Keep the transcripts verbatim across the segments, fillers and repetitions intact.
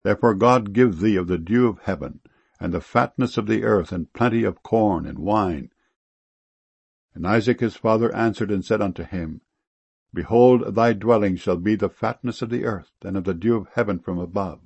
Therefore God give thee of the dew of heaven, and the fatness of the earth, and plenty of corn and wine. And Isaac his father answered and said unto him, Behold, thy dwelling shall be the fatness of the earth, and of the dew of heaven from above.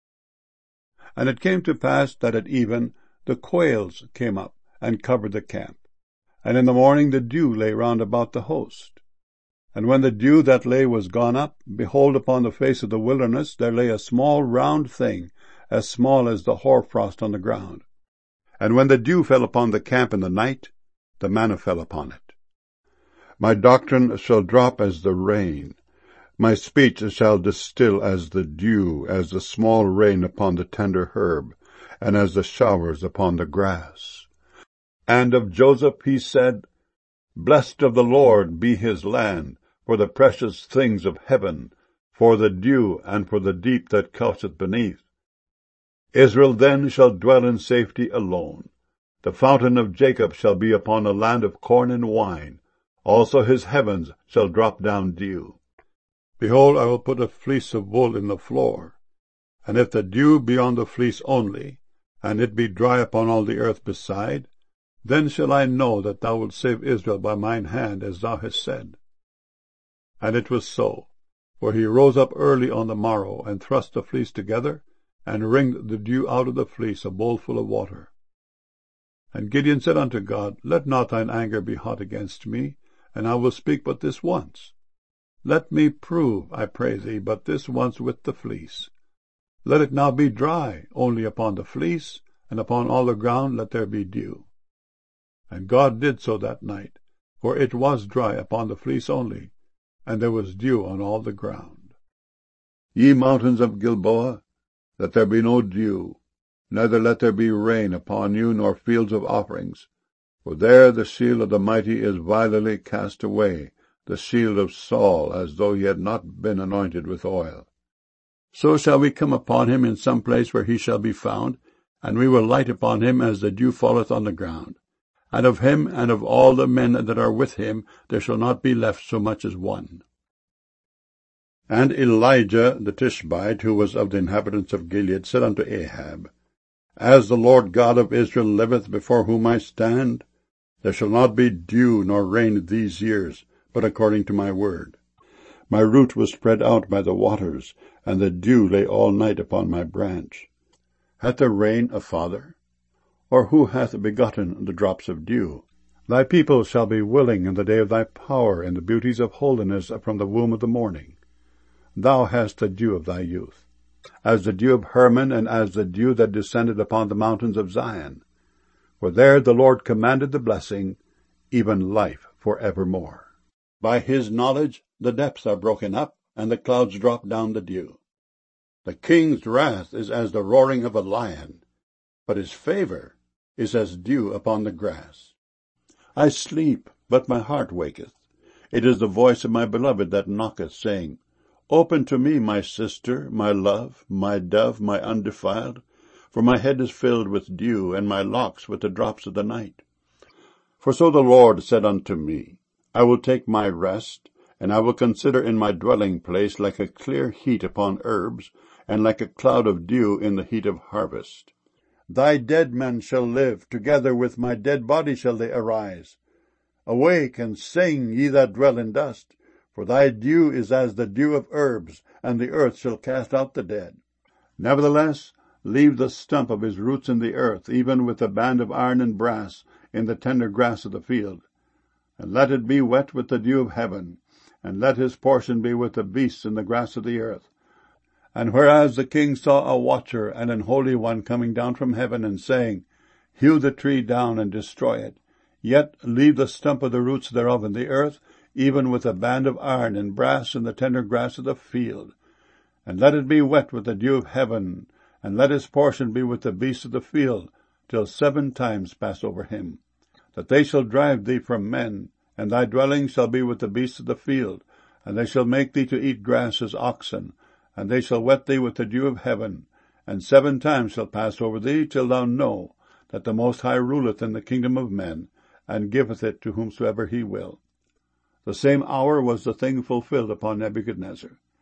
And it came to pass that at even the quails came up, and covered the camp. And in the morning the dew lay round about the host. And when the dew that lay was gone up, behold, upon the face of the wilderness there lay a small round thing, as small as the hoarfrost on the ground. And when the dew fell upon the camp in the night, the manna fell upon it. My doctrine shall drop as the rain, my speech shall distill as the dew, as the small rain upon the tender herb, and as the showers upon the grass. And of Joseph he said, Blessed of the Lord be his land, for the precious things of heaven, for the dew, and for the deep that coucheth beneath. Israel then shall dwell in safety alone. The fountain of Jacob shall be upon a land of corn and wine. Also his heavens shall drop down dew. Behold, I will put a fleece of wool in the floor. And if the dew be on the fleece only, and it be dry upon all the earth beside, then shall I know that thou wilt save Israel by mine hand, as thou hast said. And it was so, for he rose up early on the morrow, and thrust the fleece together, and wringed the dew out of the fleece, a bowlful of water. And Gideon said unto God, Let not thine anger be hot against me, and I will speak but this once. Let me prove, I pray thee, but this once with the fleece. Let it now be dry, only upon the fleece, and upon all the ground let there be dew. And God did so that night, for it was dry upon the fleece only, and there was dew on all the ground. Ye mountains of Gilboa, let there be no dew, neither let there be rain upon you, nor fields of offerings. For there the shield of the mighty is vilely cast away, the shield of Saul, as though he had not been anointed with oil. So shall we come upon him in some place where he shall be found, and we will light upon him as the dew falleth on the ground. And of him and of all the men that are with him there shall not be left so much as one. And Elijah the Tishbite, who was of the inhabitants of Gilead, said unto Ahab, As the Lord God of Israel liveth, before whom I stand, there shall not be dew nor rain these years, but according to my word. My root was spread out by the waters, and the dew lay all night upon my branch. Hath the rain a father? Or who hath begotten the drops of dew? Thy people shall be willing in the day of thy power, in the beauties of holiness from the womb of the morning. Thou hast the dew of thy youth, as the dew of Hermon, and as the dew that descended upon the mountains of Zion. For there the Lord commanded the blessing, even life for evermore. By his knowledge the depths are broken up, and the clouds drop down the dew. The king's wrath is as the roaring of a lion, but his favor is as dew upon the grass. I sleep, but my heart waketh. It is the voice of my beloved that knocketh, saying, Open to me, my sister, my love, my dove, my undefiled, for my head is filled with dew, and my locks with the drops of the night. For so the Lord said unto me, I will take my rest, and I will consider in my dwelling place like a clear heat upon herbs, and like a cloud of dew in the heat of harvest. Thy dead men shall live, together with my dead body shall they arise. Awake and sing, ye that dwell in dust, for thy dew is as the dew of herbs, and the earth shall cast out the dead. Nevertheless, leave the stump of his roots in the earth, even with the band of iron and brass, in the tender grass of the field. And let it be wet with the dew of heaven, and let his portion be with the beasts in the grass of the earth. And whereas the king saw a watcher and an holy one coming down from heaven, and saying, Hew the tree down and destroy it, yet leave the stump of the roots thereof in the earth, even with a band of iron and brass in the tender grass of the field. And let it be wet with the dew of heaven, and let his portion be with the beasts of the field, till seven times pass over him. That they shall drive thee from men, and thy dwelling shall be with the beasts of the field, and they shall make thee to eat grass as oxen, and they shall wet thee with the dew of heaven, and seven times shall pass over thee, till thou know that the Most High ruleth in the kingdom of men, and giveth it to whomsoever he will. The same hour was the thing fulfilled upon Nebuchadnezzar.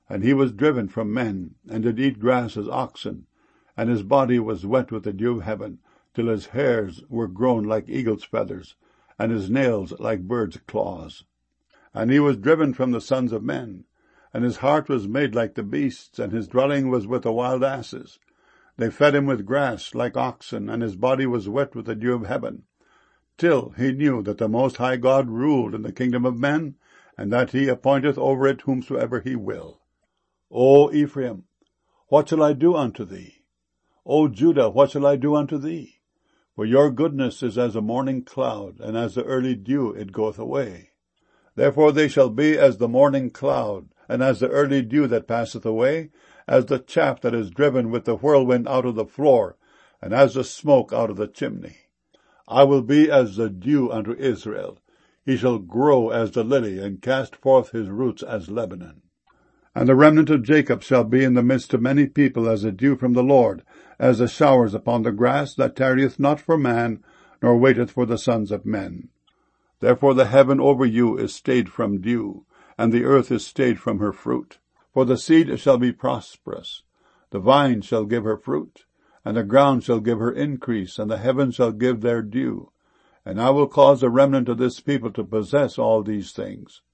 And he was driven from men, and did eat grass as oxen, and his body was wet with the dew of heaven, till his hairs were grown like eagle's feathers, and his nails like birds' claws. And he was driven from the sons of men, and his heart was made like the beasts, and his dwelling was with the wild asses. They fed him with grass like oxen, and his body was wet with the dew of heaven, till he knew that the Most High God ruled in the kingdom of men, and that he appointeth over it whomsoever he will. O Ephraim, what shall I do unto thee? O Judah, what shall I do unto thee? For your goodness is as a morning cloud, and as the early dew it goeth away. Therefore they shall be as the morning cloud, and as the early dew that passeth away, as the chaff that is driven with the whirlwind out of the floor, and as the smoke out of the chimney. I will be as the dew unto Israel. He shall grow as the lily, and cast forth his roots as Lebanon. And the remnant of Jacob shall be in the midst of many people as the dew from the Lord, as the showers upon the grass, that tarrieth not for man, nor waiteth for the sons of men. Therefore the heaven over you is stayed from dew, and the earth is stayed from her fruit. For the seed shall be prosperous, the vine shall give her fruit, and the ground shall give her increase, and the heavens shall give their dew. And I will cause the remnant of this people to possess all these things,